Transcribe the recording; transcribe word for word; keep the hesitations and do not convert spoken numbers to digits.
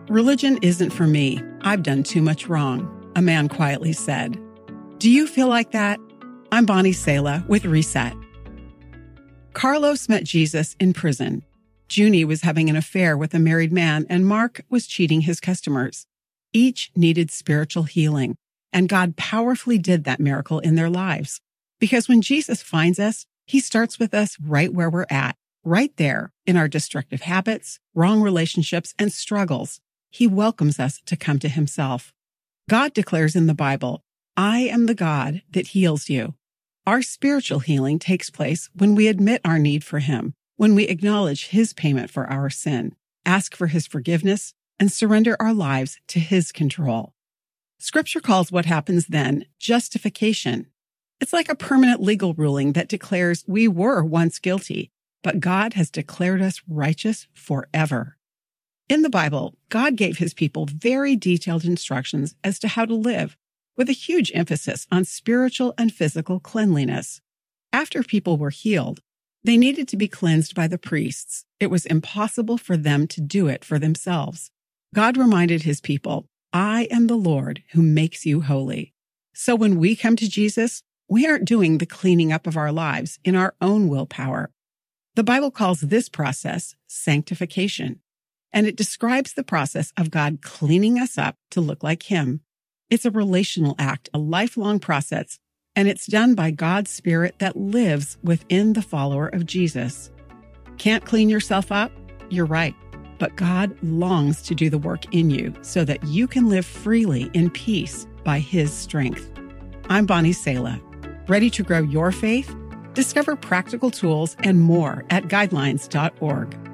Religion isn't for me. I've done too much wrong, a man quietly said. Do you feel like that? I'm Bonnie Sala with Reset. Carlos met Jesus in prison. Junie was having an affair with a married man, and Mark was cheating his customers. Each needed spiritual healing, and God powerfully did that miracle in their lives. Because when Jesus finds us, he starts with us right where we're at, right there in our destructive habits, wrong relationships, and struggles. He welcomes us to come to himself. God declares in the Bible, I am the God that heals you. Our spiritual healing takes place when we admit our need for him, when we acknowledge his payment for our sin, ask for his forgiveness, and surrender our lives to his control. Scripture calls what happens then justification. It's like a permanent legal ruling that declares we were once guilty, but God has declared us righteous forever. In the Bible, God gave his people very detailed instructions as to how to live, with a huge emphasis on spiritual and physical cleanliness. After people were healed, they needed to be cleansed by the priests. It was impossible for them to do it for themselves. God reminded his people, I am the Lord who makes you holy. So when we come to Jesus, we aren't doing the cleaning up of our lives in our own willpower. The Bible calls this process sanctification, and it describes the process of God cleaning us up to look like him. It's a relational act, a lifelong process, and it's done by God's Spirit that lives within the follower of Jesus. Can't clean yourself up? You're right. But God longs to do the work in you so that you can live freely in peace by his strength. I'm Bonnie Sala. Ready to grow your faith? Discover practical tools and more at guidelines dot org.